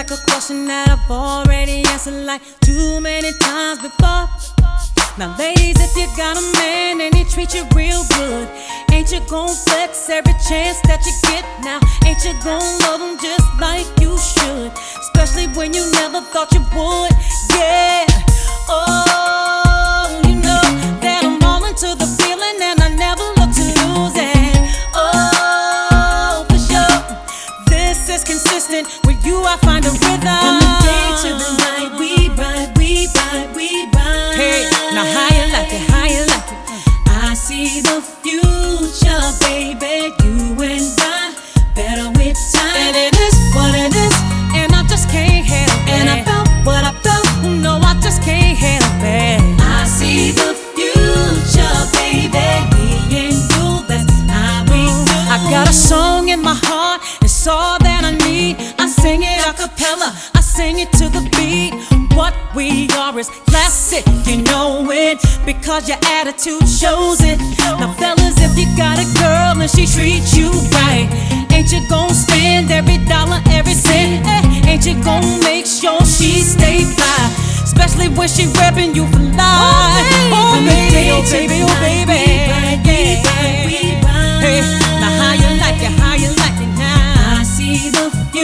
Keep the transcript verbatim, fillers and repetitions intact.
like a question that I've already answered like too many times before. Now ladies, if you got a man and he treats you real good, ain't you gon' flex every chance that you get now? Ain't you gon' love him just like you should? Especially when you never thought you would, yeah. Oh, you know that I'm all into the feeling and I never look to lose it. Oh, for sure, this is consistent. With you I find a rhythm. From the day to the night, we ride, we ride, we ride. Hey, now how you like it, how you like it? I see the future, baby, you and I, better with time. And it is what it is, and I just can't help it. And I felt what I felt, no, I just can't help it. I see the future, baby, me and you, that's how we do. I got a song in my heart, it's all that I need. I sing it a cappella, I sing it to the beat. What we are is classic, you know it, because your attitude shows it. Now fellas, if you got a girl and she treats you right, ain't you gon' spend every dollar, every cent? Eh, ain't you gon' make sure she stay fly, especially when she reppin' you for life? Oh baby, oh baby, oh baby, yeah. Hey, now how you like it, how you like it now? I see the future.